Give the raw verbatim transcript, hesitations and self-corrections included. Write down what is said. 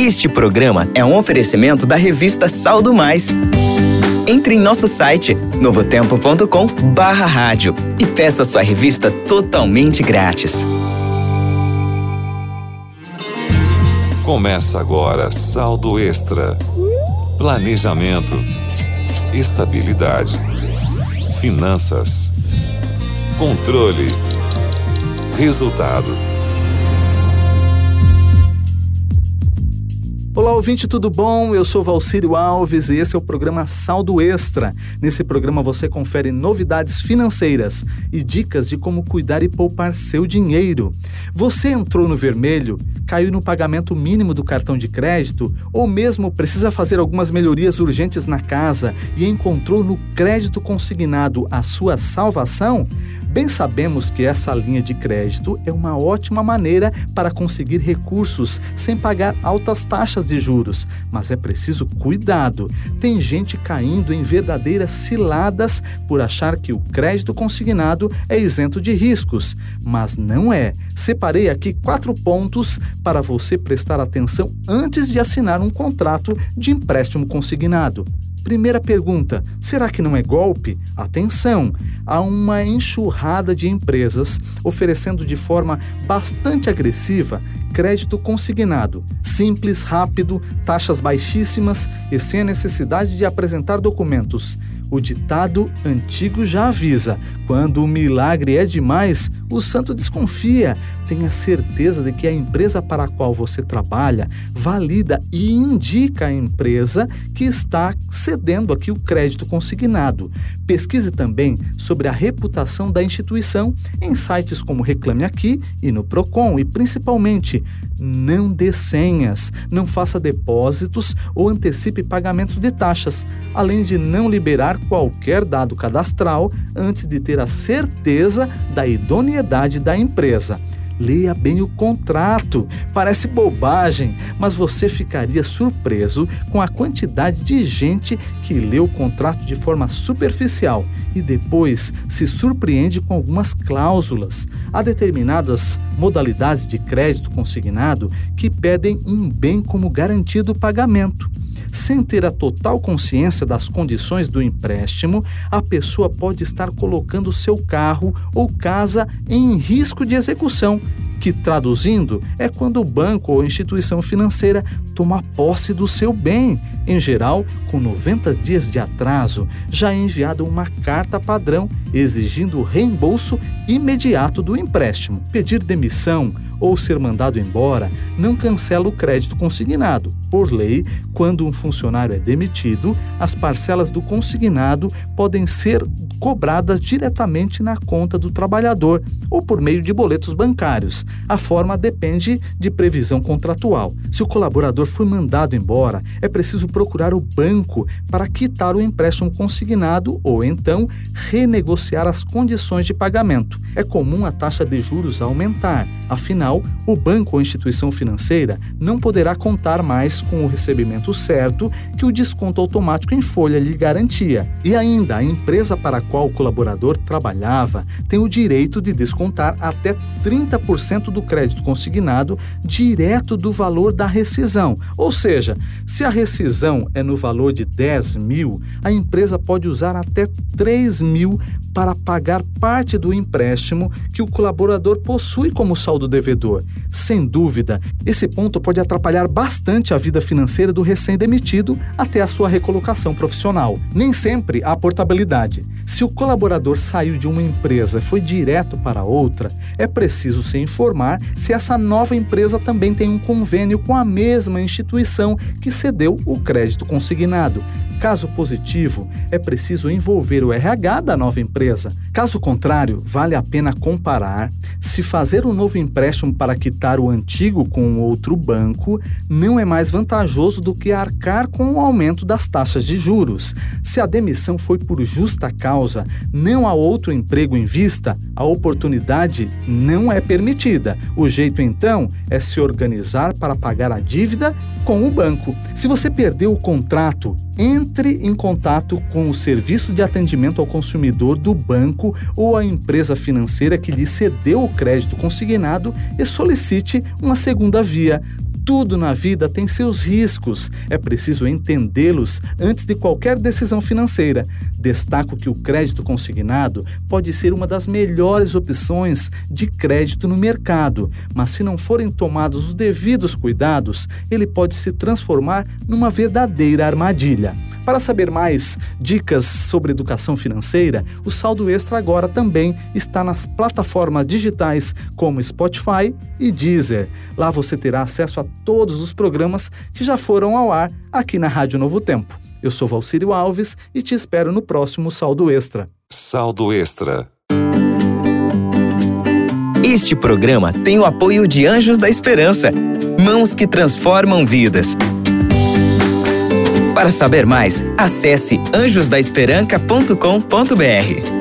Este programa é um oferecimento da revista Saldo Mais. Entre em nosso site novotempo ponto com barra rádio e peça sua revista totalmente grátis. Começa agora Saldo Extra. Planejamento, estabilidade, finanças, controle, resultado. Olá, ouvinte, tudo bom? Eu sou Valcírio Alves e esse é o programa Saldo Extra. Nesse programa você confere novidades financeiras e dicas de como cuidar e poupar seu dinheiro. Você entrou no vermelho, caiu no pagamento mínimo do cartão de crédito ou mesmo precisa fazer algumas melhorias urgentes na casa e encontrou no crédito consignado a sua salvação? Bem sabemos que essa linha de crédito é uma ótima maneira para conseguir recursos sem pagar altas taxas de juros, mas é preciso cuidado. Tem gente caindo em verdadeiras ciladas por achar que o crédito consignado é isento de riscos, mas não é. Separei aqui quatro pontos para você prestar atenção antes de assinar um contrato de empréstimo consignado. Primeira pergunta, será que não é golpe? Atenção, há uma enxurrada de empresas oferecendo de forma bastante agressiva crédito consignado, simples, rápido, taxas baixíssimas e sem a necessidade de apresentar documentos. O ditado antigo já avisa, quando o milagre é demais, o santo desconfia. Tenha certeza de que a empresa para a qual você trabalha valida e indica a empresa que está cedendo aqui o crédito consignado. Pesquise também sobre a reputação da instituição em sites como Reclame Aqui e no Procon e, principalmente, não dê senhas, não faça depósitos ou antecipe pagamentos de taxas, além de não liberar qualquer dado cadastral antes de ter a certeza da idoneidade da empresa. Leia bem o contrato. Parece bobagem, mas você ficaria surpreso com a quantidade de gente que lê o contrato de forma superficial e depois se surpreende com algumas cláusulas. Há determinadas modalidades de crédito consignado que pedem um bem como garantia do pagamento. Sem ter a total consciência das condições do empréstimo, a pessoa pode estar colocando seu carro ou casa em risco de execução, que, traduzindo, é quando o banco ou instituição financeira toma posse do seu bem. Em geral, com noventa dias de atraso, já é enviada uma carta padrão exigindo o reembolso imediato do empréstimo. Pedir demissão ou ser mandado embora não cancela o crédito consignado. Por lei, quando um funcionário é demitido, as parcelas do consignado podem ser cobradas diretamente na conta do trabalhador ou por meio de boletos bancários. A forma depende de previsão contratual. Se o colaborador for mandado embora, é preciso procurar o banco para quitar o empréstimo consignado ou então renegociar as condições de pagamento. É comum a taxa de juros aumentar. Afinal, o banco ou instituição financeira não poderá contar mais com o recebimento certo que o desconto automático em folha lhe garantia. E ainda, a empresa para a qual o colaborador trabalhava tem o direito de descontar até trinta por cento do crédito consignado direto do valor da rescisão. Ou seja, se a rescisão é no valor de dez mil, a empresa pode usar até três mil para pagar parte do empréstimo que o colaborador possui como saldo devedor. Sem dúvida, esse ponto pode atrapalhar bastante a vida financeira do recém-demitido até a sua recolocação profissional. Nem sempre há portabilidade. Se o colaborador saiu de uma empresa e foi direto para outra, é preciso se informar se essa nova empresa também tem um convênio com a mesma instituição que cedeu o crédito consignado. Caso positivo, é preciso envolver o R H da nova empresa. Caso contrário, vale a pena comparar se fazer um novo empréstimo para quitar o antigo com outro banco não é mais vantajoso do que arcar com o aumento das taxas de juros. Se a demissão foi por justa causa, não há outro emprego em vista, a oportunidade não é permitida. O jeito, então, é se organizar para pagar a dívida com o banco. Se você perdeu o contrato, entre em contato com o serviço de atendimento ao consumidor do banco ou a empresa financeira que lhe cedeu o crédito consignado e solicite uma segunda via. Tudo na vida tem seus riscos. É preciso entendê-los antes de qualquer decisão financeira. Destaco que o crédito consignado pode ser uma das melhores opções de crédito no mercado, mas se não forem tomados os devidos cuidados, ele pode se transformar numa verdadeira armadilha. Para saber mais dicas sobre educação financeira, o Saldo Extra agora também está nas plataformas digitais como Spotify e Deezer. Lá você terá acesso a todos os programas que já foram ao ar aqui na Rádio Novo Tempo. Eu sou Valcírio Alves e te espero no próximo Saldo Extra. Saldo Extra. Este programa tem o apoio de Anjos da Esperança, mãos que transformam vidas. Para saber mais, acesse anjos da esperança ponto com ponto br.